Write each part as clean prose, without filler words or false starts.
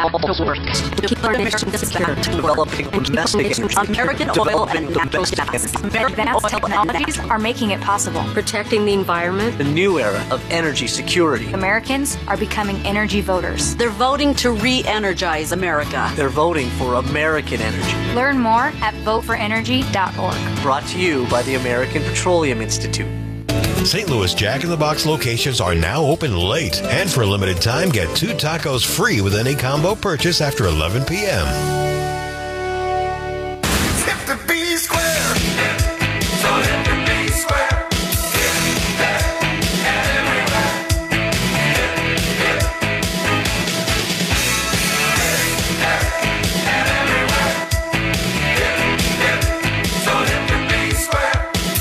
works to keep our nation secure, developing domestic American oil and natural gas. Advanced technologies are making it possible. Protecting the environment. The new era of energy security. Americans are becoming energy voters. They're voting to re-energize America. They're voting for American energy. Learn more at voteforenergy.org. Brought to you by the American Petroleum Institute. St. Louis Jack in the Box locations are now open late. And for a limited time, get 2 tacos free with any combo purchase after 11 p.m. Hit the B square. So hit the B square. Hit that everywhere. So hit the B square.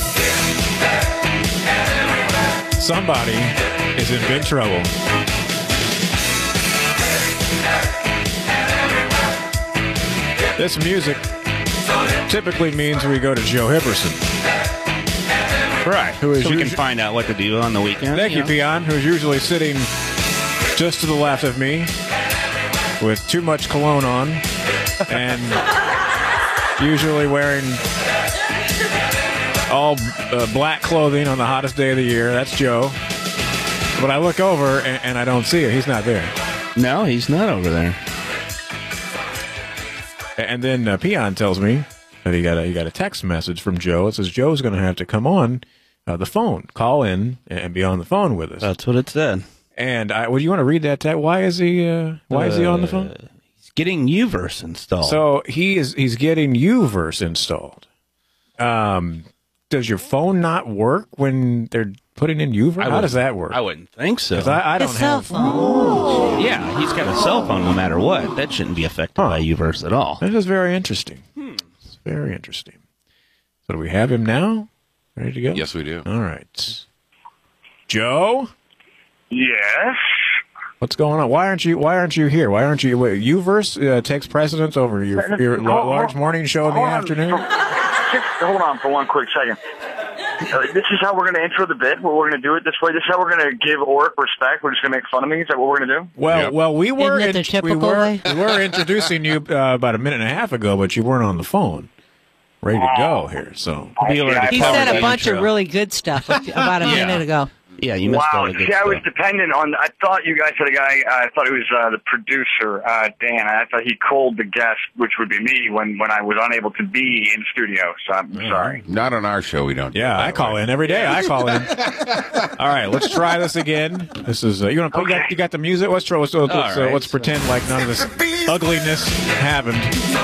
Somebody is in big trouble. This music typically means we go to Joe Hipperson. Right. Who is so we can find out what to do on the weekend. Thank you, Peon, who's usually sitting just to the left of me with too much cologne on and usually wearing all black clothing on the hottest day of the year. That's Joe. But I look over and I don't see it. He's not there. No, he's not over there. And then Peon tells me that he got a text message from Joe. It says Joe's going to have to come on the phone, call in, and be on the phone with us. That's what it said. And well, you want to read that text? Why is he on the phone? He's getting Uverse installed. So he's getting Uverse installed. Does your phone not work when they're putting in Uverse? How does that work? I wouldn't think so. Because I don't have. Phone. Yeah, he's got a cell phone no matter what. That shouldn't be affected by Uverse at all. That is very interesting. It's very interesting. So do we have him now? Ready to go? Yes, we do. All right. Joe? Yes. What's going on? Why aren't you here? Why aren't you? Uverse takes precedence over your large morning show in the afternoon? Just hold on for one quick second. This is how we're going to intro the bit. We're going to do it this way. This is how we're going to give Oric respect. We're just going to make fun of me. Is that what we're going to do? Well, we were Isn't it the typical way? we were introducing you about a minute and a half ago, but you weren't on the phone, ready to go here. So He said a bunch of really good stuff about a minute ago. Yeah, you missed all Wow. the good See, I was stuff. dependent on. I thought you guys had a guy. I thought it was the producer, Dan. I thought he called the guest, which would be me, when I was unable to be in studio. So I'm sorry. Not on our show, we don't. yeah, I call in every day. I call in. All right, let's try this again. This is you want to you got the music. Let's pretend like none of this ugliness happened.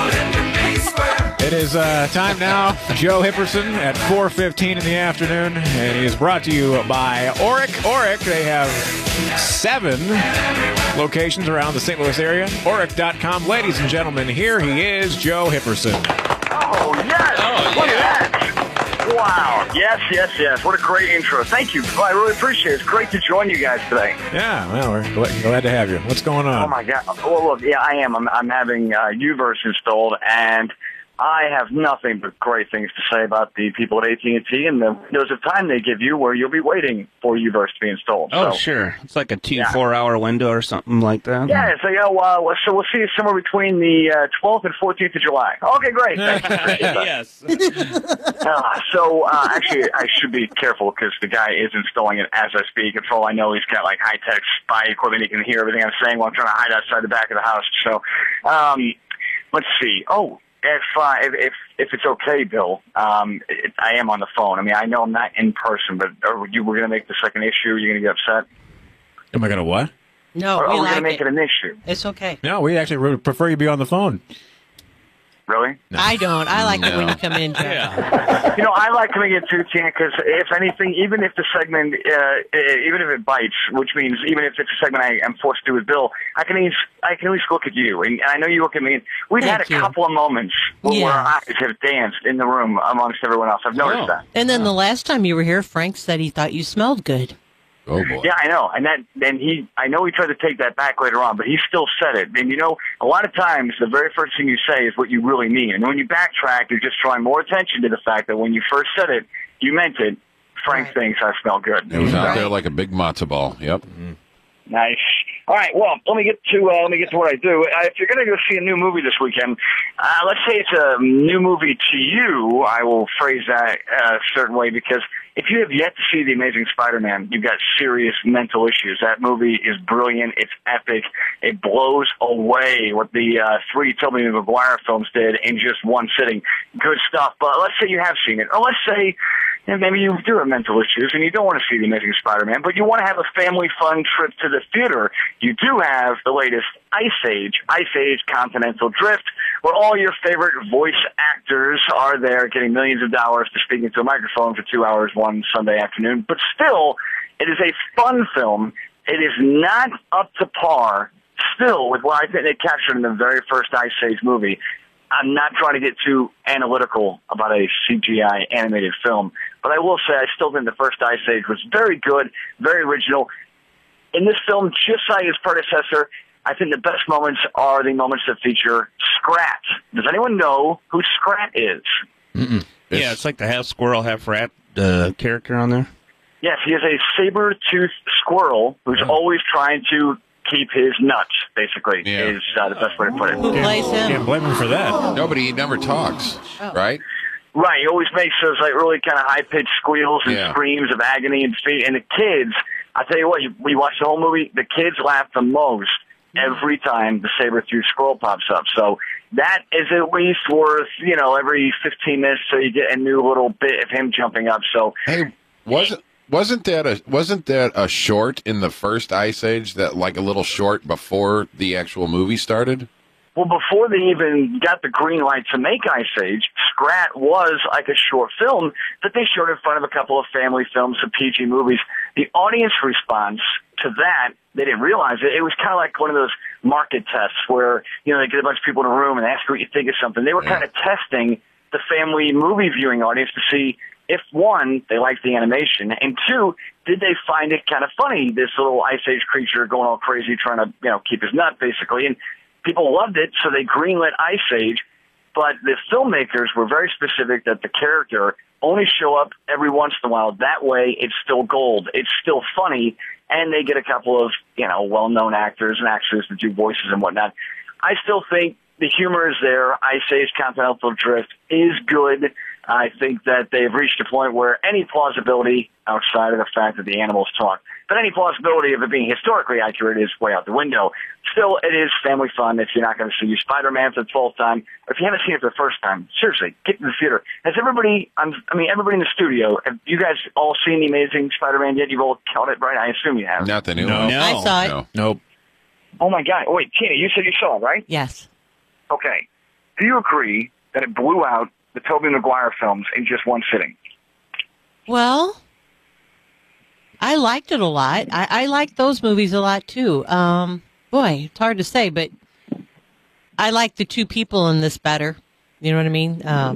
It is time now for Joe Hipperson at 4:15 in the afternoon, and he is brought to you by Oric. Oric, they have 7 locations around the St. Louis area. Oric.com. Ladies and gentlemen, here he is, Joe Hipperson. Oh, yes. Look at that. Wow. Yes. What a great intro. Thank you. I really appreciate it. It's great to join you guys today. Yeah, well, we're glad to have you. What's going on? Oh, my God. Well, look, yeah, I am. I'm having Uverse installed, and I have nothing but great things to say about the people at AT&T and the windows of time they give you where you'll be waiting for Uverse to be installed. Oh, sure. It's like a 4 hour window or something like that. Yeah, so we'll see you somewhere between the 12th and 14th of July. Okay, great. Yes. Actually, I should be careful because the guy is installing it as I speak. And for all I know, he's got like high-tech spy equipment. He can hear everything I'm saying while I'm trying to hide outside the back of the house. So, let's see. Oh. If it's okay, Bill, I am on the phone. I mean, I know I'm not in person, but we're going to make this like an issue. You're going to get upset? Am I going to what? No, we're we going to like make it an issue. It's okay. No, we actually would prefer you be on the phone. Really? No. I don't. I like it when you come in, Joe. You know, I like coming in too, Tina, because if anything, even if the segment, even if it bites, which means even if it's a segment I am forced to do with Bill, I can at least look at you, and I know you look at me. And we've had a couple of moments where our eyes have danced in the room amongst everyone else. I've noticed that. And then the last time you were here, Frank said he thought you smelled good. Oh boy. Yeah, I know, I know he tried to take that back later on, but he still said it. And you know, a lot of times the very first thing you say is what you really mean, and when you backtrack, you're just drawing more attention to the fact that when you first said it, you meant it. Frank thinks I smell good. It was out there like a big matzo ball. Yep. Nice. All right. Well, let me get to what I do. If you're going to go see a new movie this weekend, let's say it's a new movie to you. I will phrase that a certain way because if you have yet to see The Amazing Spider-Man, you've got serious mental issues. That movie is brilliant. It's epic. It blows away what the 3 Tobey Maguire films did in just one sitting. Good stuff. But let's say you have seen it, or let's say maybe you do have mental issues and you don't want to see The Amazing Spider-Man, but you want to have a family fun trip to the theater. You do have the latest Ice Age Continental Drift, where all your favorite voice actors are there getting millions of dollars to speak into a microphone for 2 hours one Sunday afternoon. But still, it is a fun film. It is not up to par still with what I think they captured in the very first Ice Age movie. I'm not trying to get too analytical about a CGI animated film, but I will say I still think the first Ice Age was very good, very original. In this film, just like its predecessor, I think the best moments are the moments that feature Scrat. Does anyone know who Scrat is? Mm-mm. Yeah, it's like the half squirrel, half rat character on there. Yes, he is a saber-toothed squirrel who's always trying to keep his nuts, basically, is the best way to put it. Who plays him? Can't blame him for that. Nobody, he never talks, right? Right, he always makes those like really kind of high-pitched squeals and screams of agony and fear. And the kids, I tell you what, you watch the whole movie, the kids laugh the most every time the saber-toothed squirrel pops up. So that is at least worth, every 15 minutes so you get a new little bit of him jumping up. So hey, wasn't that a short in the first Ice Age, that like a little short before the actual movie started? Well, before they even got the green light to make Ice Age, Scrat was like a short film that they showed in front of a couple of family films, some PG movies. The audience response to that, they didn't realize it. It was kind of like one of those market tests where, they get a bunch of people in a room and ask what you think of something. They were kind of testing the family movie viewing audience to see if, one, they liked the animation, and two, did they find it kind of funny, this little Ice Age creature going all crazy trying to, keep his nut, basically. And people loved it, so they greenlit Ice Age, but the filmmakers were very specific that the character only show up every once in a while. That way, it's still gold. It's still funny, and they get a couple of, well-known actors and actresses to do voices and whatnot. I still think the humor is there. Ice Age Continental Drift is good. I think that they've reached a point where any plausibility outside of the fact that the animals talk, but any plausibility of it being historically accurate is way out the window. Still, it is family fun if you're not going to see Spider-Man for the 12th time, or if you haven't seen it for the first time. Seriously, get to the theater. Has everybody, everybody in the studio, have you guys all seen The Amazing Spider-Man yet? You've all caught it, right? I assume you have. Not the new one. I saw it. No. Nope. Oh, my God. Wait, Tina, you said you saw it, right? Yes. Okay. Do you agree that it blew out the Tobey Maguire films in just one sitting? Well, I liked it a lot. I liked those movies a lot, too. Boy, it's hard to say, but I like the two people in this better. You know what I mean? Yeah.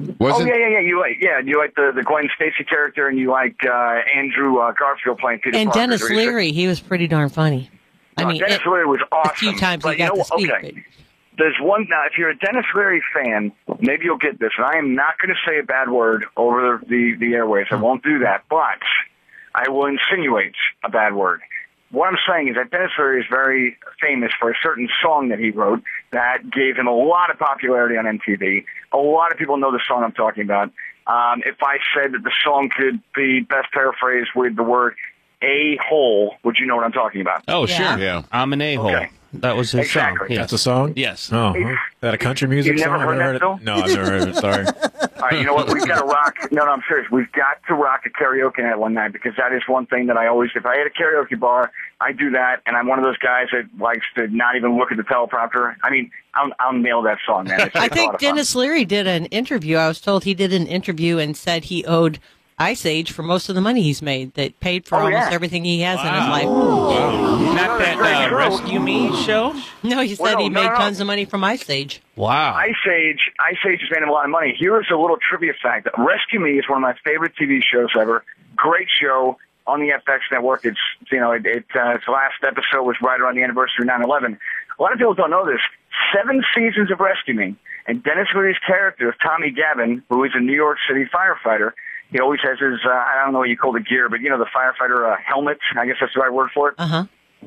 You like the Gwen Stacy character, and you like Andrew Garfield playing Peter and Parker. Dennis Leary, he was pretty darn funny. Dennis Leary was awesome. A few times he got to speak. Okay. There's one now. If you're a Dennis Leary fan, maybe you'll get this. And I am not going to say a bad word over the airwaves. I won't do that, but I will insinuate a bad word. What I'm saying is that Dennis Leary is very famous for a certain song that he wrote that gave him a lot of popularity on MTV. A lot of people know the song I'm talking about. If I said that the song could be best paraphrased with the word a-hole, would you know what I'm talking about? Oh, sure. Yeah. I'm an a-hole. Okay. That was his song. Exactly. Yes. That's a song? Yes. Oh, is that a country music You've song? never heard that, Phil? No, I've never heard it. Sorry. All right, you know what? We've got to rock. No, I'm serious. We've got to rock a karaoke night one night because that is one thing that I always, if I had a karaoke bar, I do that, and I'm one of those guys that likes to not even look at the teleprompter. I mean, I'll nail that song, man. I think Dennis Leary did an interview. I was told he did an interview and said he owed Ice Age for most of the money he's made, that paid for almost everything he has in his life. Wow. Not that Rescue Me show? No, he said he made tons of money from Ice Age. Wow. Ice Age has made him a lot of money. Here's a little trivia fact. Rescue Me is one of my favorite TV shows ever. Great show on the FX network. Its last episode was right around the anniversary of 9/11. A lot of people don't know this. 7 seasons of Rescue Me, and Dennis Leary's character, Tommy Gavin, who is a New York City firefighter, he always has his, I don't know what you call the gear, but the firefighter helmet. I guess that's the right word for it. Uh-huh.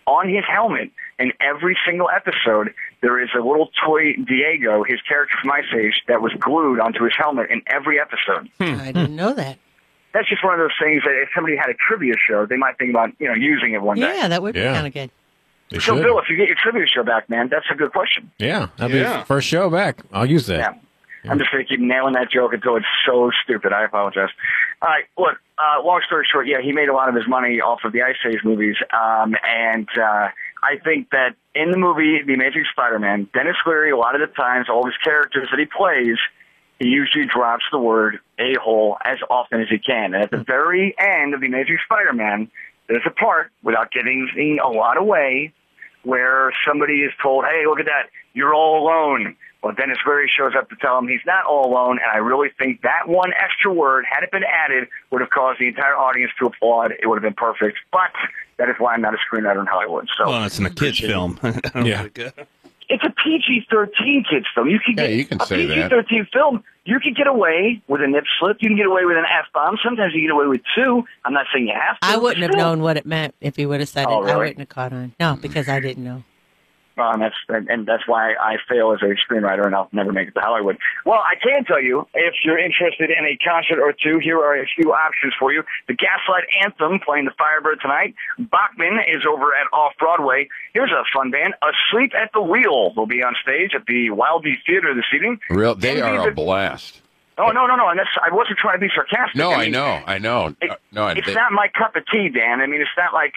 on his helmet in every single episode, there is a little toy Diego, his character from Ice Age, that was glued onto his helmet in every episode. I didn't know that. That's just one of those things that if somebody had a trivia show, they might think about, using it one day. Yeah, that would be kind of good. They So, should. Bill, if you get your trivia show back, man, that's a good question. Yeah, that'll be the first show back. I'll use that. Yeah. I'm just going to keep nailing that joke until it's so stupid. I apologize. All right, look, long story short, yeah, he made a lot of his money off of the Ice Age movies, and I think that in the movie The Amazing Spider-Man, Dennis Leary, a lot of the times, all his characters that he plays, he usually drops the word a-hole as often as he can. And at the very end of The Amazing Spider-Man, there's a part, without giving a lot away, where somebody is told, hey, look at that, you're all alone. Well, Dennis Leary shows up to tell him he's not all alone, and I really think that one extra word, had it been added, would have caused the entire audience to applaud. It would have been perfect. But that is why I'm not a screenwriter in Hollywood. So, well, it's in a kid's film. Yeah. It's a PG-13 kids film. You can get you can a say that. PG-13 film. You can get away with a nip slip. You can get away with an F-bomb. Sometimes you get away with two. I'm not saying you have to. I wouldn't have known what it meant if he would have said Oh, it. I really? wouldn't have caught on. No, because I didn't know. And that's why I fail as a screenwriter, and I'll never make it to Hollywood. Well, I can tell you, if you're interested in a concert or two, here are a few options for you. The Gaslight Anthem playing the Firebird tonight. Bachman is over at Off-Broadway. Here's a fun band. Asleep at the Wheel will be on stage at the Wildey Theater this evening. They are a blast. Oh, no. And I wasn't trying to be sarcastic. No, I know. It's not my cup of tea, Dan. I mean, it's not like...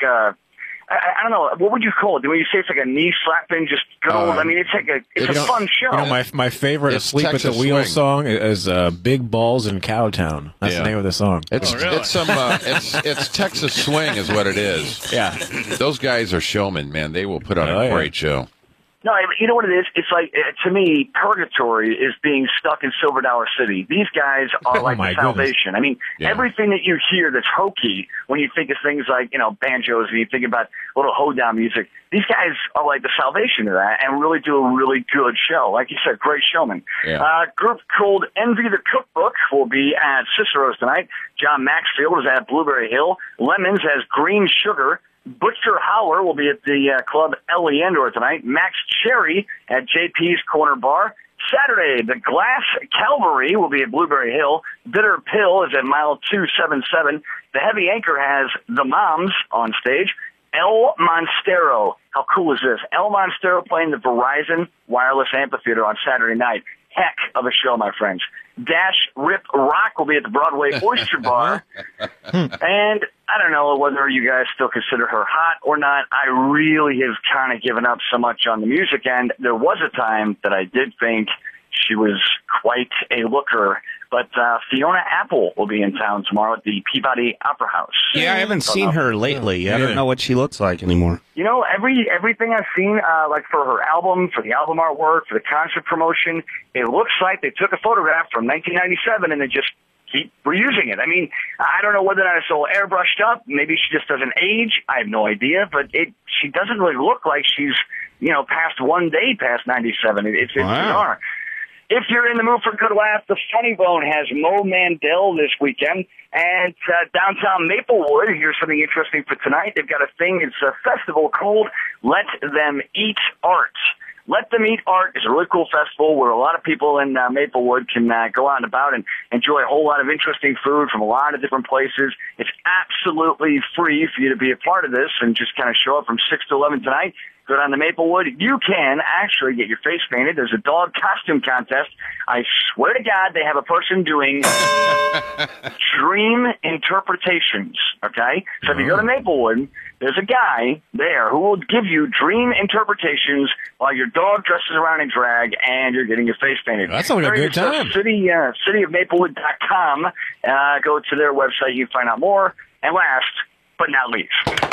I don't know. What would you call it? When you say it's like a knee slapping, just good old. I mean, it's like it's a fun show. You know, my favorite It's "Asleep Texas at the Wheel" Swing. song is "Big Balls in Cowtown." That's the name of the song. It's it's Texas swing is what it is. Yeah, those guys are showmen, man. They will put on a great show. No, you know what it is? It's like, to me, purgatory is being stuck in Silver Dollar City. These guys are like the salvation. I mean, everything that you hear that's hokey when you think of things like, banjos and you think about little hoedown music, these guys are like the salvation of that and really do a really good show. Like you said, great showman. Yeah. Group called Envy the Cookbook will be at Cicero's tonight. John Maxfield is at Blueberry Hill. Lemons has Green Sugar. Butcher Howler will be at the club El Leandro tonight. Max Cherry at JP's Corner Bar. Saturday, the Glass Calvary will be at Blueberry Hill. Bitter Pill is at Mile 277. The Heavy Anchor has The Moms on stage. El Monstero. How cool is this? El Monstero playing the Verizon Wireless Amphitheater on Saturday night. Heck of a show, my friends. Dash Rip Rock will be at the Broadway Oyster Bar. And I don't know whether you guys still consider her hot or not. I really have kind of given up so much on the music end. There was a time that I did think she was quite a looker. But Fiona Apple will be in town tomorrow at the Peabody Opera House. Yeah, I haven't seen her lately. I don't know what she looks like anymore. Everything I've seen, like for her album, for the album artwork, for the concert promotion, it looks like they took a photograph from 1997 and they just keep reusing it. I mean, I don't know whether or not it's all airbrushed up. Maybe she just doesn't age. I have no idea. But she doesn't really look like she's, past one day past 97. It's bizarre. If you're in the mood for a good laugh, the Funny Bone has Mo Mandel this weekend. And downtown Maplewood, here's something interesting for tonight. They've got a thing. It's a festival called Let Them Eat Art. Let Them Eat Art is a really cool festival where a lot of people in Maplewood can go out and about and enjoy a whole lot of interesting food from a lot of different places. It's absolutely free for you to be a part of this and just kind of show up from 6 to 11 tonight. Go down to Maplewood. You can actually get your face painted. There's a dog costume contest. I swear to God, they have a person doing dream interpretations, okay? So if you go to Maplewood, there's a guy there who will give you dream interpretations while your dog dresses around in drag and you're getting your face painted. That sounds like a good time. Cityofmaplewood.com. Go to their website. You can find out more. And last but not least.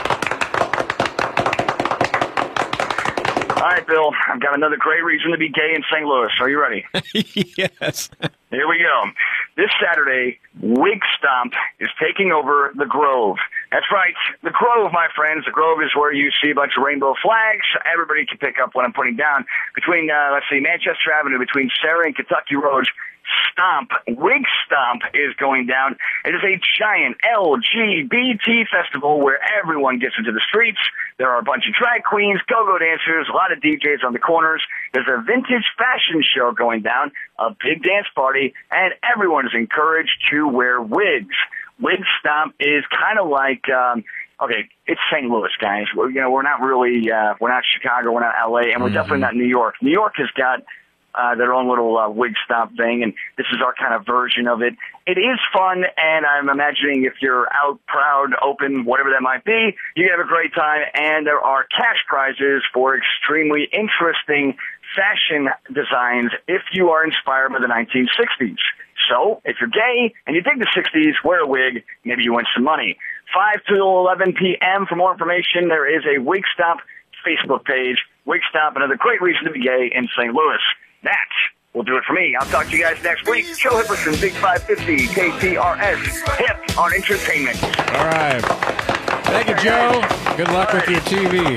All right, Bill, I've got another great reason to be gay in St. Louis. Are you ready? Yes. Here we go. This Saturday, Wig Stomp is taking over the Grove. That's right, the Grove, my friends. The Grove is where you see a bunch of rainbow flags. Everybody can pick up what I'm putting down. Between, Manchester Avenue, between Sarah and Kentucky Roads, Stomp, Wig Stomp is going down. It is a giant LGBT festival where everyone gets into the streets. There are a bunch of drag queens, go-go dancers, a lot of DJs on the corners. There's a vintage fashion show going down, a big dance party, and everyone is encouraged to wear wigs. Wig Stomp is kind of like, okay, it's St. Louis, guys. We're not really, we're not Chicago, we're not LA, and we're definitely not New York. New York has got their own little wig stomp thing, and this is our kind of version of it. It is fun, and I'm imagining if you're out, proud, open, whatever that might be, you can have a great time, and there are cash prizes for extremely interesting fashion designs if you are inspired by the 1960s. So, if you're gay and you dig the 60s, wear a wig, maybe you win some money. 5 to 11 p.m. For more information, there is a Wig Stomp Facebook page. Wig Stomp, another great reason to be gay in St. Louis. That will do it for me. I'll talk to you guys next week. Joe Hipperson, Big 550, KTRS, hip on entertainment. All right. Thank you, Joe. Good luck with your TV.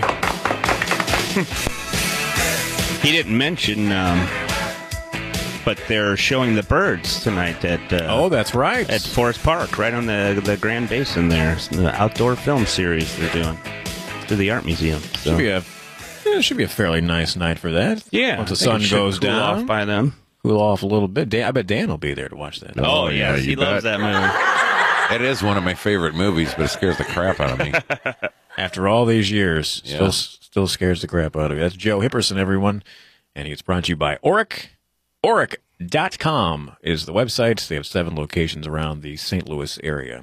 He didn't mention, but they're showing the birds tonight at... oh, that's right. At Forest Park, right on the Grand Basin there. It's the outdoor film series they're doing through the Art Museum. So. Should be a fairly nice night for that. Yeah. Once the sun goes cool down. Off by them. Cool off a little bit. I bet Dan will be there to watch that. Oh, yeah. He loves that movie. It is one of my favorite movies, but it scares the crap out of me. After all these years, still scares the crap out of you. That's Joe Hipperson, everyone. And it's brought to you by Auric. Auric.com is the website. They have 7 locations around the St. Louis area.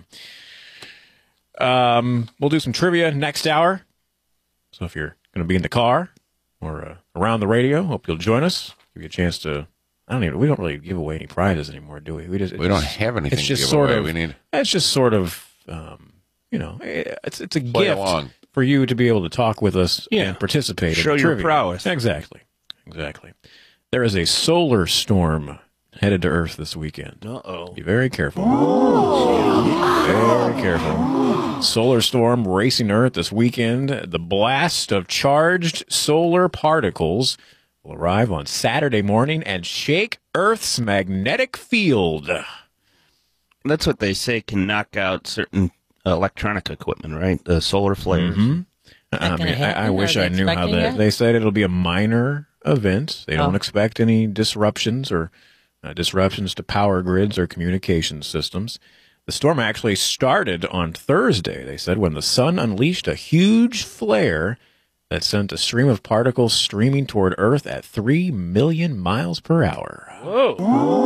We'll do some trivia next hour. So if you're going to be in the car or around the radio, hope you'll join us. Give you a chance to. We don't really give away any prizes anymore, do we? We don't have anything it's just to give sort away. Of. It's just sort of. It's a Play gift along. for you to be able to talk with us and participate. Show in your trivia. prowess. Exactly. There is a solar storm headed to Earth this weekend. Uh-oh. Be very careful. Very careful. Solar storm racing Earth this weekend. The blast of charged solar particles will arrive on Saturday morning and shake Earth's magnetic field. That's what they say can knock out certain electronic equipment, right? The solar flares. Mm-hmm. I wish I knew how that. They said it'll be a minor event. They don't expect any disruptions or disruptions to power grids or communication systems. The storm actually started on Thursday, they said, when the sun unleashed a huge flare that sent a stream of particles streaming toward Earth at 3 million miles per hour. Whoa.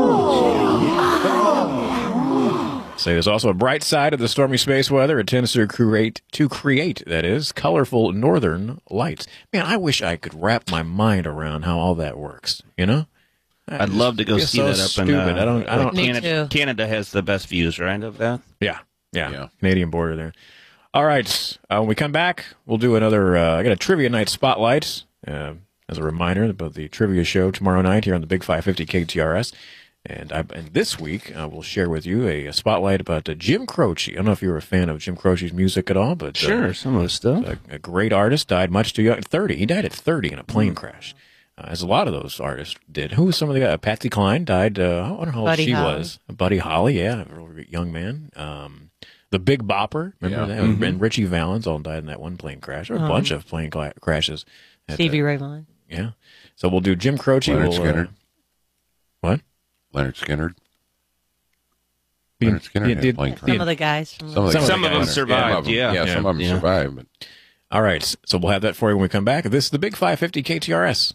Say there's also a bright side of the stormy space weather. It tends to create colorful northern lights. Man, I wish I could wrap my mind around how all that works, you know? I'd love to go see that up stupid. in I don't. Canada has the best views, right, of that? Yeah. Canadian border there. All right. When we come back, we'll do another. I got a trivia night spotlight as a reminder about the trivia show tomorrow night here on the Big 550 KTRS. And this week, we'll share with you a spotlight about Jim Croce. I don't know if you're a fan of Jim Croce's music at all, but sure, some of his stuff. A great artist, died much too young, 30. He died at 30 in a plane crash. As a lot of those artists did. Who was some of the guys? Patsy Cline died, I wonder how old she was. Buddy Holly, yeah, a real young man. The Big Bopper, remember that? Mm-hmm. And Richie Valens all died in that one plane crash. There were a bunch of plane crashes. Stevie Ray Vaughan. Yeah. So we'll do Jim Croce. Leonard Skinner. What? Leonard Skinner. Leonard Skinner had a plane crash. Some of the guys. Some of them survived, yeah. Some of them survived. But. All right, so we'll have that for you when we come back. This is the Big 550 KTRS.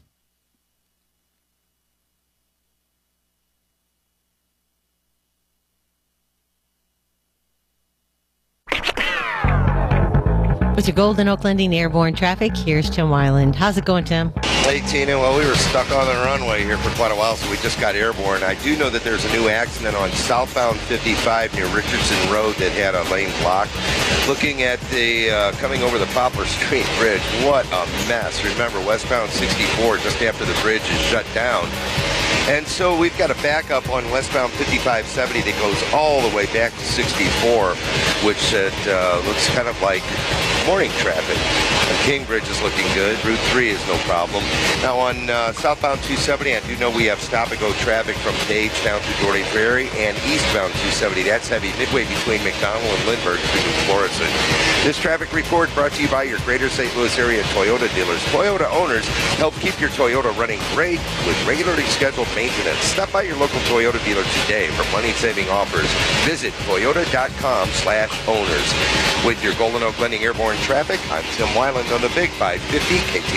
With your Golden Oak Landing airborne traffic, here's Tim Weiland. How's it going, Tim? Hey, Tina. Well, we were stuck on the runway here for quite a while, so we just got airborne. I do know that there's a new accident on southbound 55 near Richardson Road that had a lane blocked. Looking at the coming over the Poplar Street Bridge, what a mess. Remember, westbound 64 just after the bridge is shut down. And so we've got a backup on westbound 5570 that goes all the way back to 64, which looks kind of like morning traffic. Cambridge is looking good. Route 3 is no problem. Now on southbound 270, I do know we have stop-and-go traffic from Page down to Doherty Prairie, and eastbound 270. That's heavy midway between McDonald and Lindbergh to Florissant. This traffic report brought to you by your Greater St. Louis area Toyota dealers. Toyota owners help keep your Toyota running great with regularly scheduled maintenance. Stop by your local Toyota dealer today for money-saving offers. Visit toyota.com/owners. With your Golden Oak Lending Airborne traffic, I'm Tim Weiland on the Big 550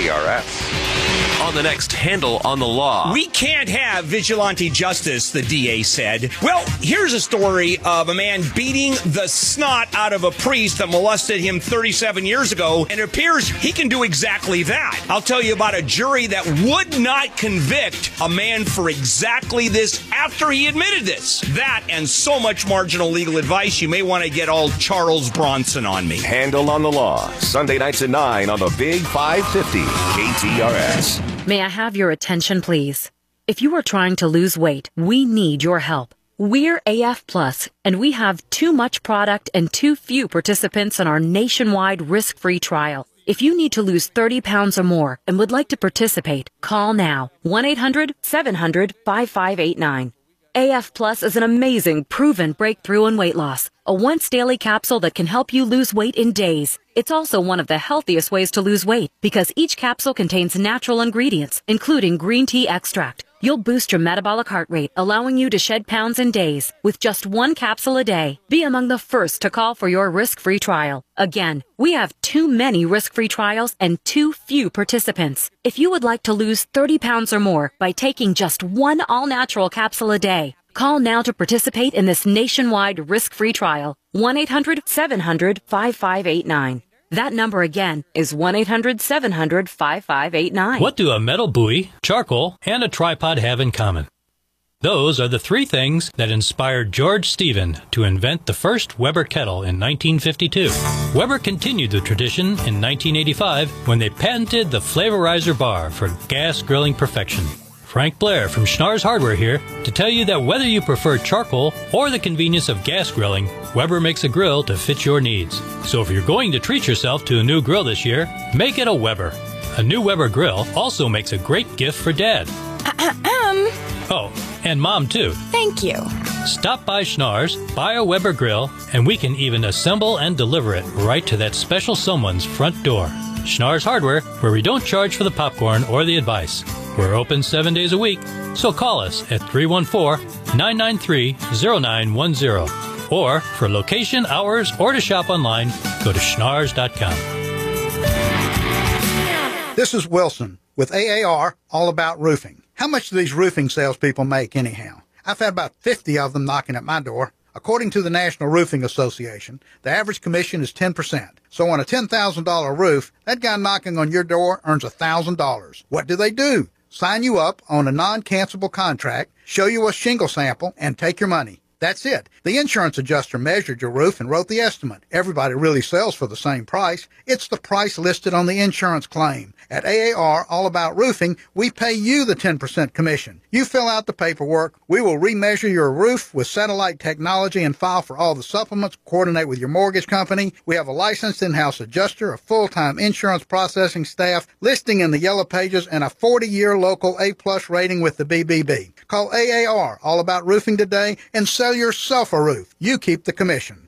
KTRS. On the next Handle on the Law. We can't have vigilante justice, the DA said. Well, here's a story of a man beating the snot out of a priest that molested him 37 years ago, and it appears he can do exactly that. I'll tell you about a jury that would not convict a man for exactly this after he admitted this. That and so much marginal legal advice, you may want to get all Charles Bronson on me. Handle on the Law, Sunday nights at 9 on the Big 550 KTRS. May I have your attention, please? If you are trying to lose weight, we need your help. We're AF Plus, and we have too much product and too few participants in our nationwide risk-free trial. If you need to lose 30 pounds or more and would like to participate, call now. 1-800-700-5589. AF Plus is an amazing, proven breakthrough in weight loss. A once-daily capsule that can help you lose weight in days. It's also one of the healthiest ways to lose weight because each capsule contains natural ingredients, including green tea extract. You'll boost your metabolic heart rate, allowing you to shed pounds in days with just one capsule a day. Be among the first to call for your risk-free trial. Again, we have too many risk-free trials and too few participants. If you would like to lose 30 pounds or more by taking just one all-natural capsule a day, call now to participate in this nationwide risk-free trial. 1-800-700-5589. That number again is 1-800-700-5589. What do a metal buoy, charcoal, and a tripod have in common? Those are the three things that inspired George Stephen to invent the first Weber kettle in 1952. Weber continued the tradition in 1985 when they patented the Flavorizer bar for gas grilling perfection. Frank Blair from Schnarr's Hardware here to tell you that whether you prefer charcoal or the convenience of gas grilling, Weber makes a grill to fit your needs. So if you're going to treat yourself to a new grill this year, make it a Weber. A new Weber grill also makes a great gift for Dad. Oh, and Mom too. Thank you. Stop by Schnarr's, buy a Weber grill, and we can even assemble and deliver it right to that special someone's front door. Schnarr's Hardware, where we don't charge for the popcorn or the advice. We're open 7 days a week, so call us at 314-993-0910. Or for location, hours, or to shop online, go to schnarrs.com. This is Wilson with AAR, All About Roofing. How much do these roofing salespeople make anyhow? I've had about 50 of them knocking at my door. According to the National Roofing Association, the average commission is 10%. So on a $10,000 roof, that guy knocking on your door earns $1,000. What do? Sign you up on a non-cancelable contract, show you a shingle sample, and take your money. That's it. The insurance adjuster measured your roof and wrote the estimate. Everybody really sells for the same price. It's the price listed on the insurance claim. At AAR, All About Roofing, we pay you the 10% commission. You fill out the paperwork. We will remeasure your roof with satellite technology and file for all the supplements, coordinate with your mortgage company. We have a licensed in-house adjuster, a full-time insurance processing staff, listing in the Yellow Pages, and a 40-year local A-plus rating with the BBB. Call AAR, All About Roofing today, and sell yourself a roof. You keep the commission.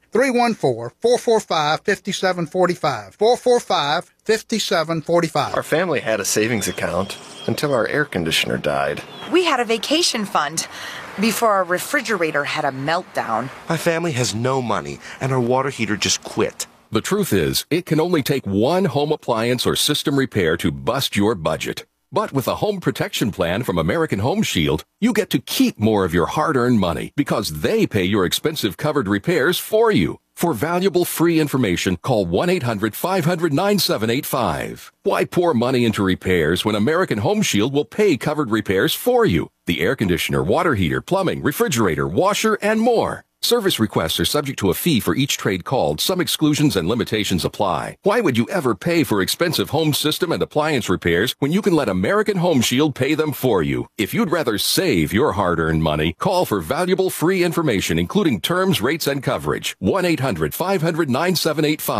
314-445-5745. 445-5745. Our family had a savings account until our air conditioner died. We had a vacation fund before our refrigerator had a meltdown. My family has no money, and our water heater just quit. The truth is, it can only take one home appliance or system repair to bust your budget. But with a home protection plan from American Home Shield, you get to keep more of your hard-earned money because they pay your expensive covered repairs for you. For valuable free information, call 1-800-500-9785. Why pour money into repairs when American Home Shield will pay covered repairs for you? The air conditioner, water heater, plumbing, refrigerator, washer, and more. Service requests are subject to a fee for each trade called. Some exclusions and limitations apply. Why would you ever pay for expensive home system and appliance repairs when you can let American Home Shield pay them for you? If you'd rather save your hard-earned money, call for valuable free information, including terms, rates, and coverage. 1-800-500-9785.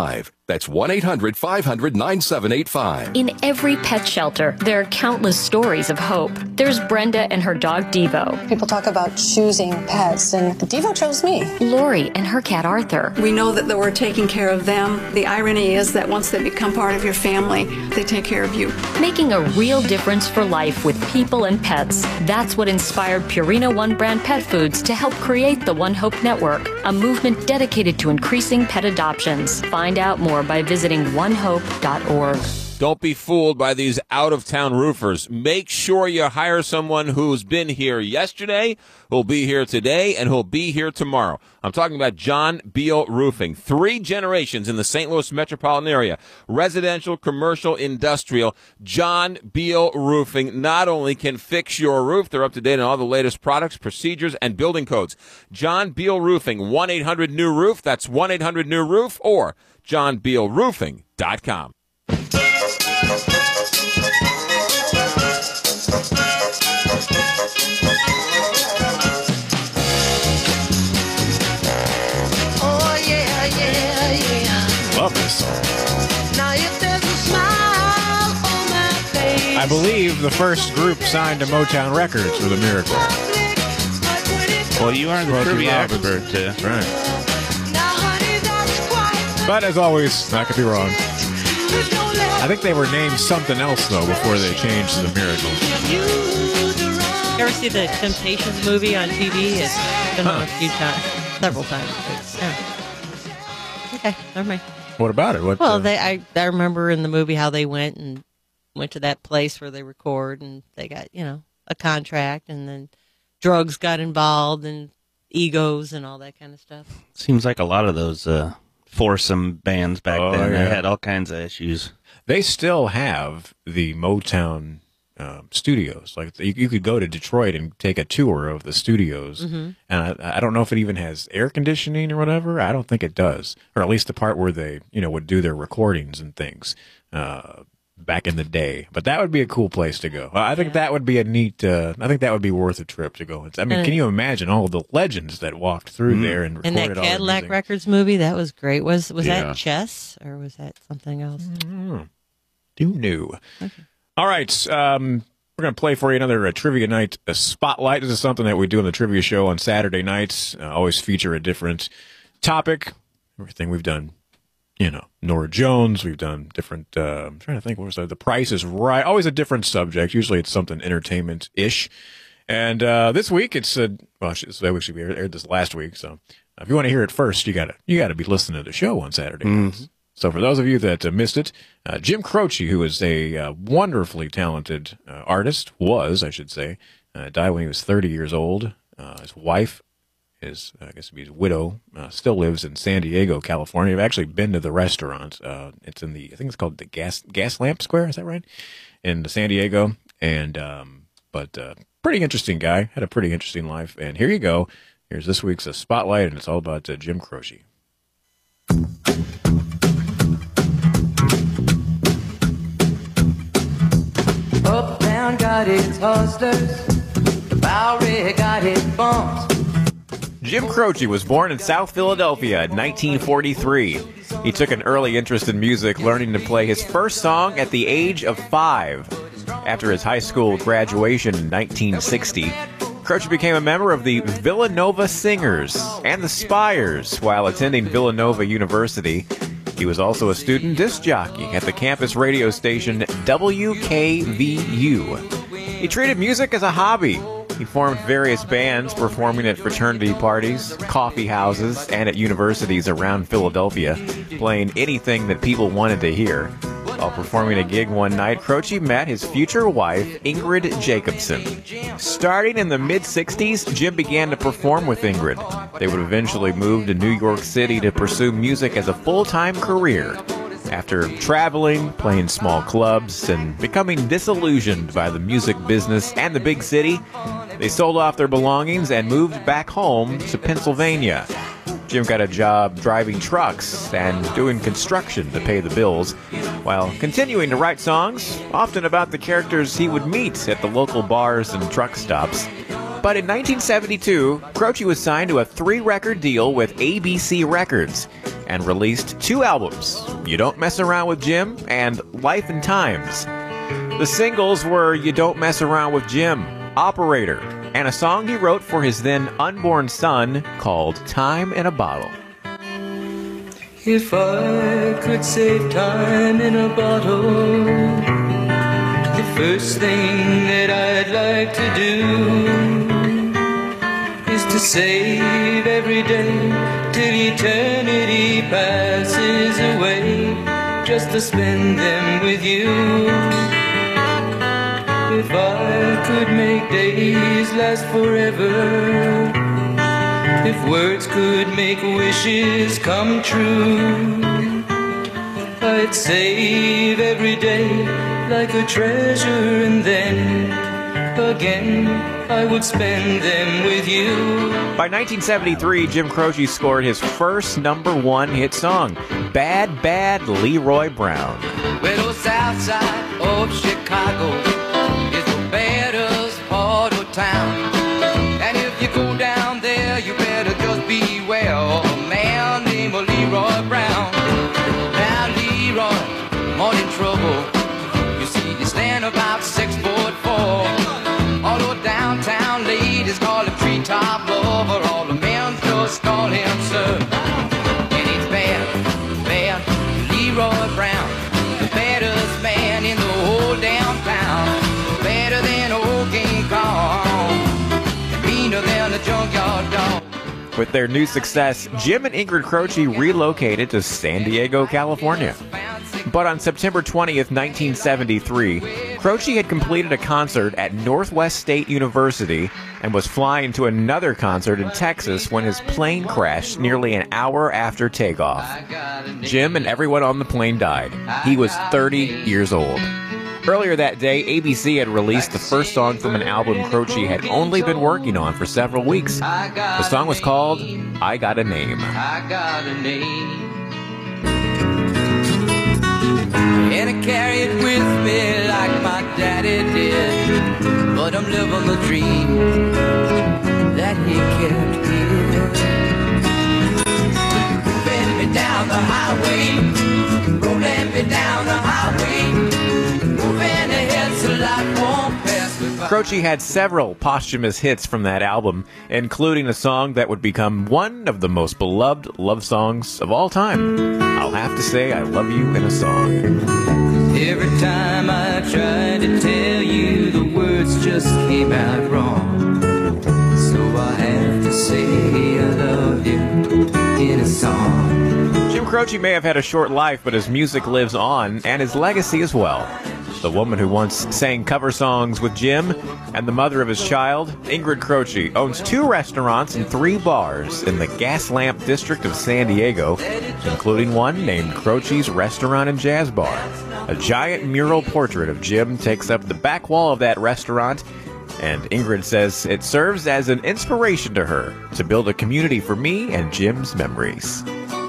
That's 1-800-500-9785. In every pet shelter, there are countless stories of hope. There's Brenda and her dog Devo. People talk about choosing pets, and Devo chose me. Lori and her cat Arthur. We know that we're taking care of them. The irony is that once they become part of your family, they take care of you. Making a real difference for life with people and pets. That's what inspired Purina One brand pet foods to help create the One Hope Network, a movement dedicated to increasing pet adoptions. Find out more by visiting onehope.org. Don't be fooled by these out-of-town roofers. Make sure you hire someone who's been here yesterday, who'll be here today, and who'll be here tomorrow. I'm talking about John Beal Roofing. 3 generations in the St. Louis metropolitan area. Residential, commercial, industrial. John Beal Roofing not only can fix your roof, they're up to date on all the latest products, procedures, and building codes. John Beal Roofing, 1-800-NEW-ROOF. That's 1-800-NEW-ROOF or johnbealroofing.com. Oh, yeah, yeah, yeah. Love this song. Now, if there's a smile on my face. I believe the first group signed to Motown Records with a miracle. Well, you are the trivia expert, too. Right. But as always, I could be wrong. I think they were named something else, though, before they changed to the Miracle. You ever see the Temptations movie on TV? It's been on a few times, several times. But, yeah. Okay, never mind. What about it? What, well, I remember in the movie how they went to that place where they record, and they got, a contract, and then drugs got involved, and egos, and all that kind of stuff. Seems like a lot of those foursome bands back then. They had all kinds of issues. They still have the Motown studios. Like you could go to Detroit and take a tour of the studios, and I don't know if it even has air conditioning or whatever. I don't think it does, or at least the part where they would do their recordings and things back in the day. But that would be a cool place to go. I think that would be a neat. I think that would be worth a trip to go. I mean, can you imagine all of the legends that walked through there and recorded and that all the Cadillac music? Records movie? That was great. Was that Chess or was that something else? Who knew? Okay. All right. We're going to play for you another Trivia Night Spotlight. This is something that we do on the Trivia Show on Saturday nights. Always feature a different topic. Everything we've done, Norah Jones. We've done different, I'm trying to think, what was that? The Price is Right. Always a different subject. Usually it's something entertainment-ish. And this week it's, we aired this last week. So if you want to hear it first, you gotta be listening to the show on Saturday nights. So for those of you that missed it, Jim Croce, who is a wonderfully talented artist, I should say, died when he was 30 years old. His wife, his widow, still lives in San Diego, California. I've actually been to the restaurant. It's in I think it's called the Gas Lamp Square. Is that right? In San Diego. And but pretty interesting guy. Had a pretty interesting life. And here you go. Here's this week's Spotlight, and it's all about Jim Croce. Uptown got its hustlers, the Bowery got its bumps. Jim Croce was born in South Philadelphia in 1943. He took an early interest in music, learning to play his first song at the age of 5. After his high school graduation in 1960, Croce became a member of the Villanova Singers and the Spires while attending Villanova University. He was also a student disc jockey at the campus radio station WKVU. He treated music as a hobby. He formed various bands, performing at fraternity parties, coffee houses, and at universities around Philadelphia, playing anything that people wanted to hear. While performing a gig one night, Croce met his future wife, Ingrid Jacobson. Starting in the mid-'60s, Jim began to perform with Ingrid. They would eventually move to New York City to pursue music as a full-time career. After traveling, playing small clubs, and becoming disillusioned by the music business and the big city, they sold off their belongings and moved back home to Pennsylvania. Jim got a job driving trucks and doing construction to pay the bills, while continuing to write songs, often about the characters he would meet at the local bars and truck stops. But in 1972, Croce was signed to a 3-record deal with ABC Records. and released 2 albums, You Don't Mess Around with Jim and Life and Times. The singles were You Don't Mess Around with Jim, Operator, and a song he wrote for his then unborn son called Time in a Bottle. If I could save time in a bottle, the first thing that I'd like to do is to save every day till eternity passes away, just to spend them with you. If I could make days last forever, if words could make wishes come true, I'd save every day like a treasure, and then again I would spend them with you. By 1973, Jim Croce scored his first #1 hit song, Bad Bad Leroy Brown. Well, the south side of Chicago is the baddest part of town, and if you go down there, you better just beware of a man named Leroy Brown. Now Leroy, morning trouble, you see you stand about 6'4". Although downtown ladies call him treetop lover, all the men just call him sir. And it's bad, bad Leroy Brown, the baddest man in the whole downtown, better than old King Kong, meaner than a junkyard dog. With their new success, Jim and Ingrid Croce relocated to San Diego, California. But on September 20th, 1973, Croce had completed a concert at Northwest State University and was flying to another concert in Texas when his plane crashed nearly an hour after takeoff. Jim and everyone on the plane died. He was 30 years old. Earlier that day, ABC had released the first song from an album Croce had only been working on for several weeks. The song was called I Got a Name. I got a name, and I carry it with me like my daddy did, but I'm living the dream that he kept here. Rolling me down the highway, rolling me down the highway, moving ahead so life won't pass me by. Croce had several posthumous hits from that album, including a song that would become one of the most beloved love songs of all time. I'll Have to Say I Love You in a Song. Every time I tried to tell you, the words just came out wrong. So I have to say I love you in a song. Jim Croce may have had a short life, but his music lives on, and his legacy as well. The woman who once sang cover songs with Jim and the mother of his child, Ingrid Croce, owns 2 restaurants and 3 bars in the Gaslamp district of San Diego, including one named Croce's Restaurant and Jazz Bar. A giant mural portrait of Jim takes up the back wall of that restaurant, and Ingrid says it serves as an inspiration to her to build a community for me and Jim's memories.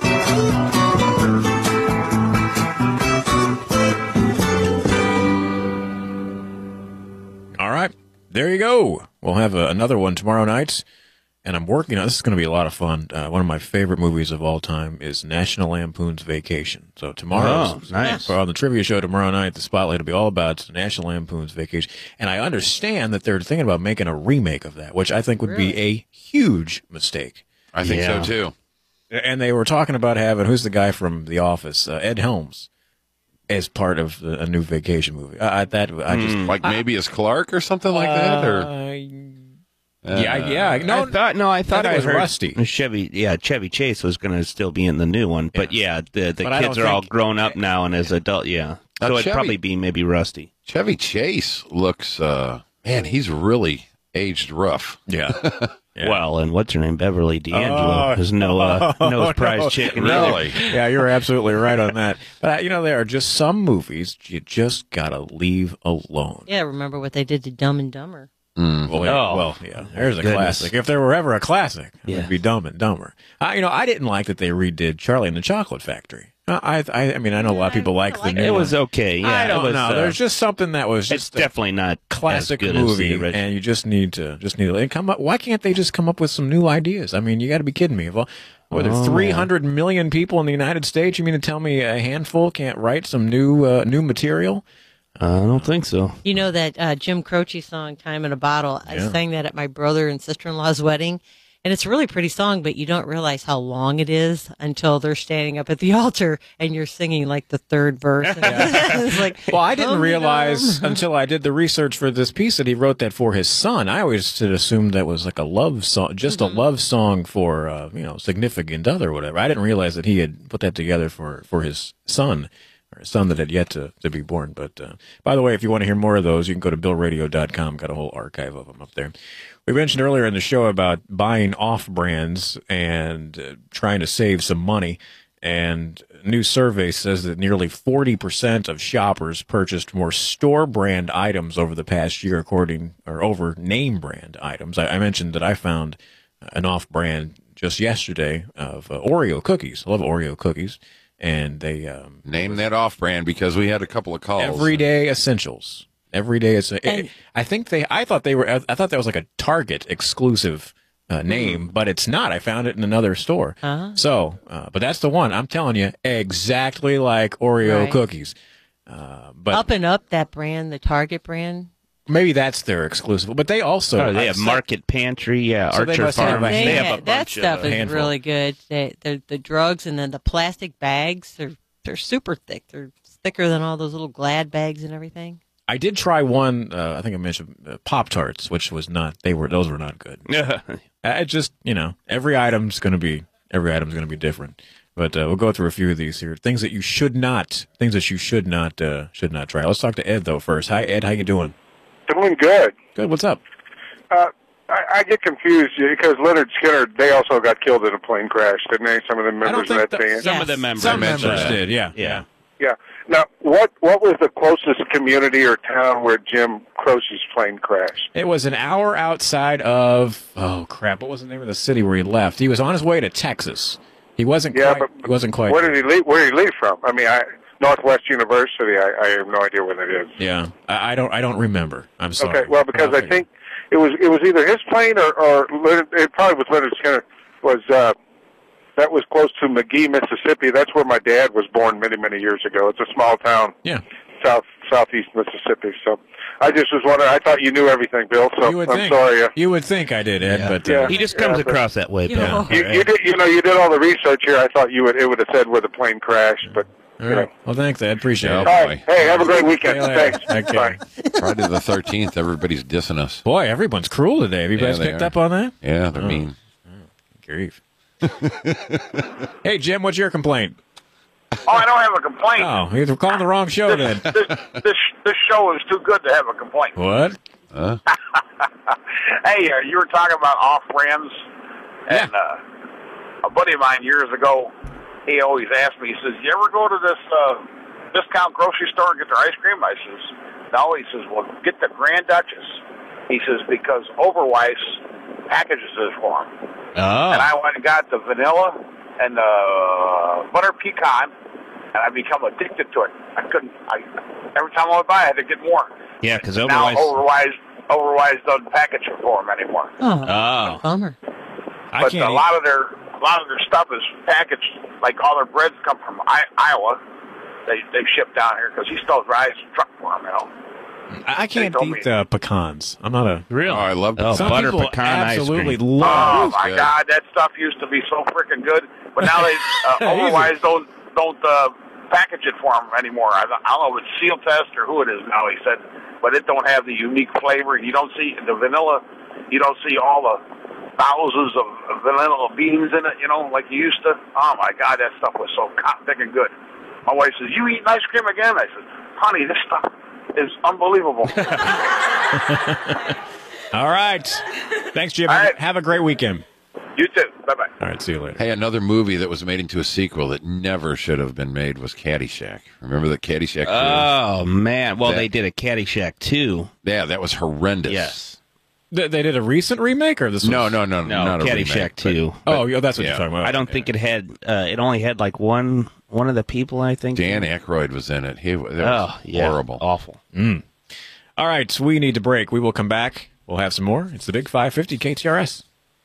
All right, there you go. We'll have another one tomorrow night, and I'm working on this. Is going to be a lot of fun. One of my favorite movies of all time is National Lampoon's Vacation. So tomorrow, nice. On the trivia show tomorrow night, the spotlight will be all about National Lampoon's Vacation. And I understand that they're thinking about making a remake of that, which I think would be a huge mistake. I think so too. And they were talking about having, who's the guy from The Office, Ed Helms, as part of a new Vacation movie. Maybe as Clark or something like that, or I thought it was Rusty. Chevy Chase was going to still be in the new one, but the kids are all grown up now and as adult. So it'd probably be maybe Rusty. Chevy Chase looks, man, he's really aged rough. Yeah. Well, and what's her name? Beverly D'Angelo is no prize chicken. Really? Yeah, you're absolutely right on that. But, there are just some movies you just got to leave alone. Yeah, remember what they did to Dumb and Dumber. There's a classic. If there were ever a classic, it would be Dumb and Dumber. I didn't like that they redid Charlie and the Chocolate Factory. I mean, I know a lot of people like the new. It was okay. Yeah, I don't know. There's just something that was it's just definitely not classic as good movie, as the and you just need to come up. Why can't they just come up with some new ideas? I mean, you got to be kidding me. Well, there 300 million people in the United States? You mean to tell me a handful can't write some new material? I don't think so. You know that Jim Croce song, Time in a Bottle? I sang that at my brother and sister-in-law's wedding. And it's a really pretty song, but you don't realize how long it is until they're standing up at the altar and you're singing like the third verse. It's like, well, I didn't realize until I did the research for this piece that he wrote that for his son. I always had assumed that was like a love song, just a love song for, significant other or whatever. I didn't realize that he had put that together for his son. Or a son that had yet to be born. But by the way, if you want to hear more of those, you can go to BillRadio.com. Got a whole archive of them up there. We mentioned earlier in the show about buying off-brands and trying to save some money. And a new survey says that nearly 40% of shoppers purchased more store-brand items over the past year, over name-brand items. I mentioned that I found an off-brand just yesterday of Oreo cookies. I love Oreo cookies. And they name that off-brand because we had a couple of calls. Everyday Essentials. Everyday Essentials. I thought that was like a Target exclusive name, but it's not. I found it in another store. So, but that's the one. I'm telling you, exactly like Oreo cookies. But Up and Up, that brand, the Target brand. Maybe that's their exclusive, but they also they have Market Pantry, Archer Farm. They have a bunch that stuff is really good. The drugs and then the plastic bags. They're super thick. They're thicker than all those little Glad bags and everything. I did try one. I think I mentioned Pop-Tarts, which was not. Those were not good. It just every item's going to be different. But we'll go through a few of these here. Things that you should not try. Let's talk to Ed though first. Hi Ed, how you doing? Doing good. Good. What's up? I get confused because Leonard Skinner, they also got killed in a plane crash, didn't they? Some of the members of that band. Some of the members. Some members did. Yeah. Now, what was the closest community or town where Jim Croce's plane crashed? It was an hour outside of. Oh crap! What was the name of the city where he left? He was on his way to Texas. He wasn't. He wasn't quite. Where did he leave? Where did he leave from? I mean, Northwest University. I have no idea where that is. Yeah, I don't remember. I'm sorry. Okay, well, because I think it was either his plane or it probably was Leonard Skinner. That was close to McGee, Mississippi. That's where my dad was born many years ago. It's a small town. Yeah. Southeast Mississippi. So I just was wondering. I thought you knew everything, Bill. So I'm sorry. You would think I did, Ed, but he just comes across that way, Bill. You did. You did all the research here. I thought it would have said where the plane crashed, but. All right. Well, thanks, Ed. Appreciate it. All right. Hey, have a great weekend. Thanks. Okay. Bye. Friday the 13th, everybody's dissing us. Boy, everyone's cruel today. Have you guys picked up on that? Yeah, they're mean. Grief. Hey, Jim, what's your complaint? Oh, I don't have a complaint. Oh, you're calling the wrong show then. This show is too good to have a complaint. What? Hey, you were talking about off-brands, and a buddy of mine years ago, he always asked me, he says, you ever go to this discount grocery store and get their ice cream? I says, no. He says, well, get the Grand Duchess. He says, because Overweiss packages it for him. Oh. And I went and got the vanilla and the butter pecan, and I become addicted to it. Every time I went by, I had to get more. Yeah, because Overweiss doesn't package it for them anymore. Oh. Bummer. But a lot of their stuff is packaged, like all their breads come from Iowa. They ship down here because he still drives a truck for them, I can't eat pecans. I'm not a real. Oh, I love some butter people pecan absolutely ice cream. love. Oh my God, that stuff used to be so freaking good, but now they Overweiss don't package it for them anymore. I don't know if it's Seal Test or who it is now. He said, but it don't have the unique flavor. You don't see the vanilla. You don't see all the thousands of vanilla beans in it, like you used to. Oh, my God, that stuff was so thick and good. My wife says, you eating ice cream again? I said, honey, this stuff is unbelievable. All right. Thanks, Jim. All right. Have a great weekend. You too. Bye-bye. All right, see you later. Hey, another movie that was made into a sequel that never should have been made was Caddyshack. Remember the Caddyshack 2? Oh, man. Well, they did a Caddyshack 2. Yeah, that was horrendous. Yes. They did a recent remake, or this? No, was... not a Caddyshack remake. 2. Oh, yeah, that's what you're talking about. I don't think it had. It only had like one of the people. I think Dan Aykroyd was in it. That was horrible, awful. All right, we need to break. We will come back. We'll have some more. It's the Big 550 KTRS.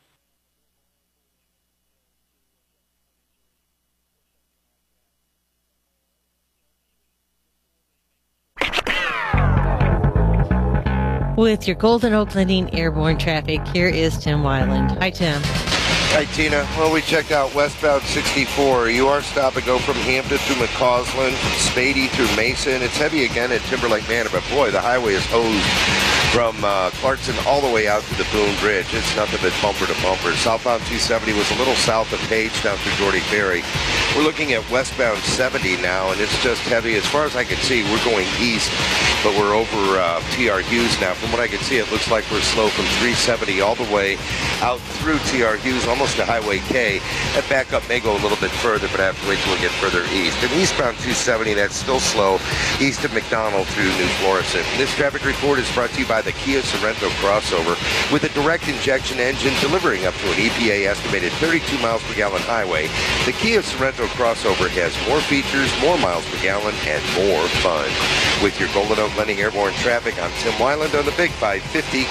With your Golden Oak Landing airborne traffic, here is Tim Weiland. Hi, Tim. Hi, Tina. Well, we checked out westbound 64. You are stop and go from Hampton through McCausland, Spady through Mason. It's heavy again at Timberlake Manor, but boy, the highway is hosed from Clarkson all the way out to the Boone Bridge. It's nothing but bumper to bumper. Southbound 270 was a little south of Page down through Geordie Ferry. We're looking at westbound 70 now, and it's just heavy. As far as I can see, we're going east, but we're over T.R. Hughes now. From what I can see, it looks like we're slow from 370 all the way out through T.R. Hughes, almost to Highway K. That backup may go a little bit further, but I have to wait till we get further east. And eastbound 270, that's still slow, east of McDonald through New Florissant. This traffic report is brought to you by the Kia Sorento crossover with a direct injection engine delivering up to an EPA estimated 32 miles per gallon highway. The Kia Sorento crossover has more features, more miles per gallon, and more fun. With your Golden Oak Landing airborne traffic, I'm Tim Weiland on the Big 550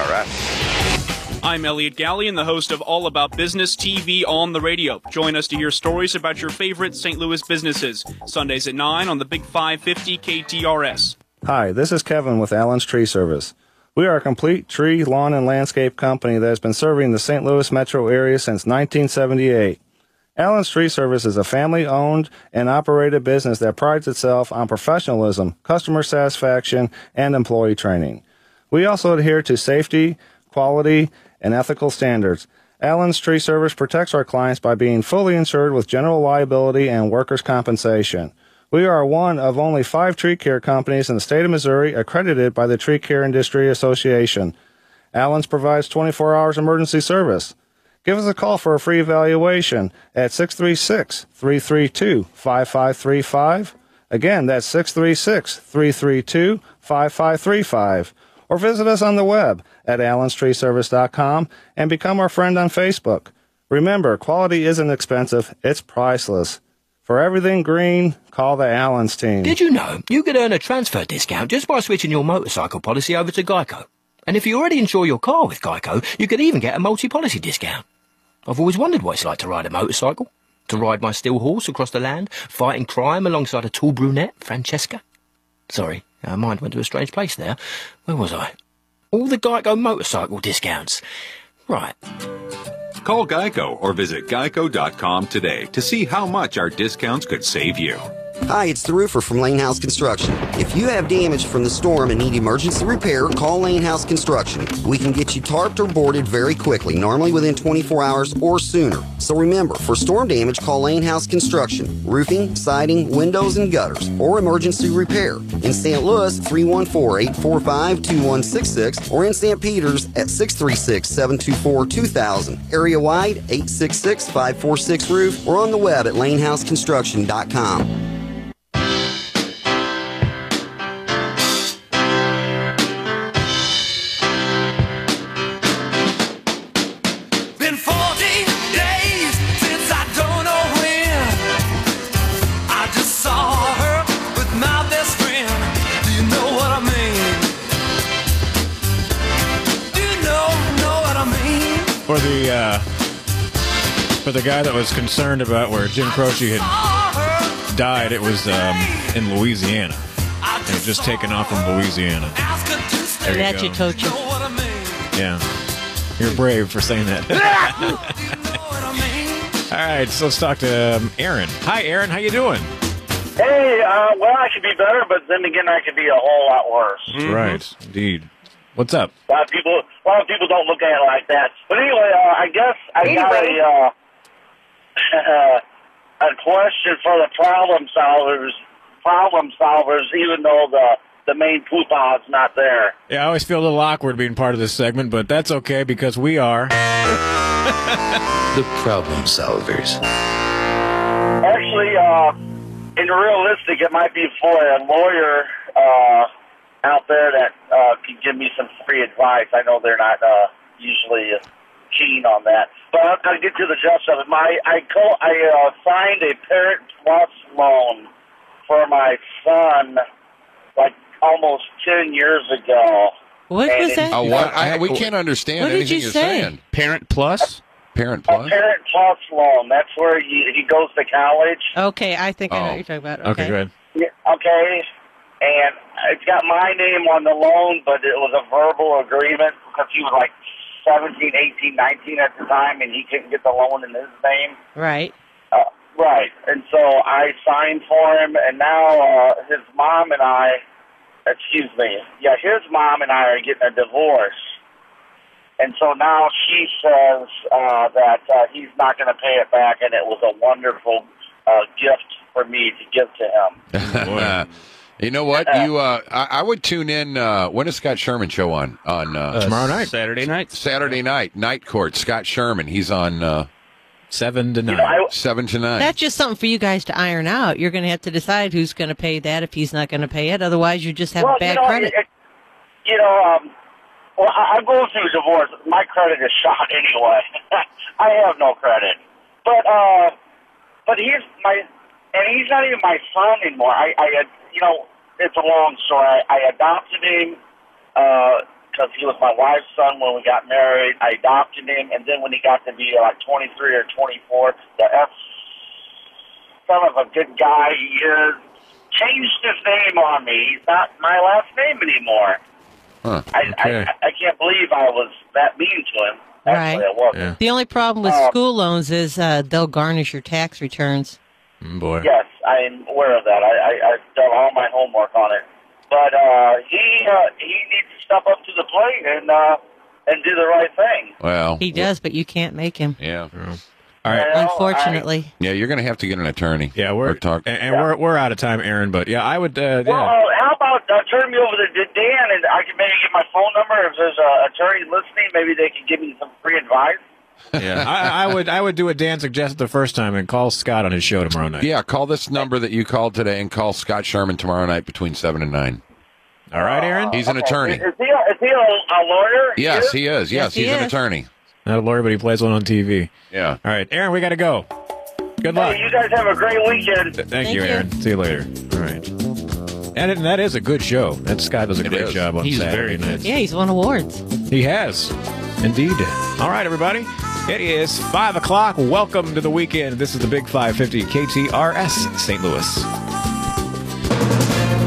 KTRS. I'm Elliot Gallion, the host of All About Business TV on the radio. Join us to hear stories about your favorite St. Louis businesses. Sundays at 9 on the Big 550 KTRS. Hi, this is Kevin with Allen's Tree Service. We are a complete tree, lawn, and landscape company that has been serving the St. Louis metro area since 1978. Allen's Tree Service is a family-owned and operated business that prides itself on professionalism, customer satisfaction, and employee training. We also adhere to safety, quality, and ethical standards. Allen's Tree Service protects our clients by being fully insured with general liability and workers' compensation. We are one of only 5 tree care companies in the state of Missouri accredited by the Tree Care Industry Association. Allen's provides 24 hours emergency service. Give us a call for a free evaluation at 636-332-5535. Again, that's 636-332-5535. Or visit us on the web at allenstreeservice.com and become our friend on Facebook. Remember, quality isn't expensive, it's priceless. For everything green, call the Allen's team. Did you know you could earn a transfer discount just by switching your motorcycle policy over to Geico? And if you already insure your car with Geico, you could even get a multi-policy discount. I've always wondered what it's like to ride a motorcycle, to ride my steel horse across the land, fighting crime alongside a tall brunette, Francesca. Sorry, our mind went to a strange place there. Where was I? All the Geico motorcycle discounts. Right. Call Geico or visit geico.com today to see how much our discounts could save you. Hi, it's the roofer from Lane House Construction. If you have damage from the storm and need emergency repair, call Lane House Construction. We can get you tarped or boarded very quickly, normally within 24 hours or sooner. So remember, for storm damage, call Lane House Construction. Roofing, siding, windows, and gutters, or emergency repair. In St. Louis, 314-845-2166, or in St. Peters at 636-724-2000. Area-wide, 866-546-ROOF, or on the web at lanehouseconstruction.com. For the guy that was concerned about where Jim Croce had died, it was in Louisiana. It was just taken off from Louisiana. There you go. Yeah. You're brave for saying that. All right, so let's talk to Aaron. Hi, Aaron. How you doing? Hey, well, I could be better, but then again, I could be a whole lot worse. That's right. Indeed. What's up? A lot of people don't look at it like that. But anyway, I guess I got a question for the problem solvers, even though the main poopah's not there. Yeah, I always feel a little awkward being part of this segment, but that's okay because we are the problem solvers. Actually, in realistic, it might be for a lawyer out there that can give me some free advice. I know they're not usually keen on that. But I'll get to the gist of it. I signed a Parent Plus loan for my son like almost 10 years ago. What was that? Oh, what? We can't understand what anything did you you're say? saying. Parent Plus? Parent Plus? A Parent Plus loan. That's where he goes to college. Okay, I think I know what you're talking about. Okay, good. Yeah, okay. And it's got my name on the loan, but it was a verbal agreement because he was like 17, 18, 19 at the time, and he couldn't get the loan in his name. Right. Right. And so I signed for him, and now his mom and I, his mom and I are getting a divorce. And so now she says that he's not going to pay it back, and it was a wonderful gift for me to give to him. You know what? I would tune in. When is Scott Sherman show on? Tomorrow night. Saturday night. Saturday night. Night Court. Scott Sherman. He's on 7 to 9. 7 to 9. That's just something for you guys to iron out. You're going to have to decide who's going to pay that if he's not going to pay it. Otherwise, you just have bad credit. I'm going through a divorce. My credit is shot anyway. I have no credit. But he's not even my son anymore. It's a long story. I adopted him because he was my wife's son when we got married. I adopted him, and then when he got to be like 23 or 24, the son of a good guy he is, changed his name on me. He's not my last name anymore. Huh. I can't believe I was that mean to him. Actually, I wasn't. Yeah. The only problem with school loans is they'll garnish your tax returns. Boy. Yes, I'm aware of that. I've done all my homework on it. But he needs to step up to the plate and do the right thing. Well, he does, but you can't make him. Yeah. All right. Unfortunately. Yeah, you're going to have to get an attorney. Yeah, we're out of time, Aaron. But yeah, I would. Well, how about turn me over to Dan, and I can maybe get my phone number. If there's an attorney listening, maybe they can give me some free advice. Yeah, I would do what Dan suggested the first time and call Scott on his show tomorrow night. Yeah, call this number that you called today and call Scott Sherman tomorrow night between 7 and 9. All right, Aaron? He's an attorney. Is he a lawyer? Yes, he is. Yes, he's an attorney. Not a lawyer, but he plays one on TV. Yeah. All right, Aaron, we got to go. Good luck. Hey, you guys have a great weekend. Thank you, Aaron. See you later. All right. And that is a good show. That Scott does a great job on Saturday nights. Yeah, he's won awards. He has. Indeed. All right, everybody. It is 5 o'clock. Welcome to the weekend. This is the Big 550 KTRS St. Louis.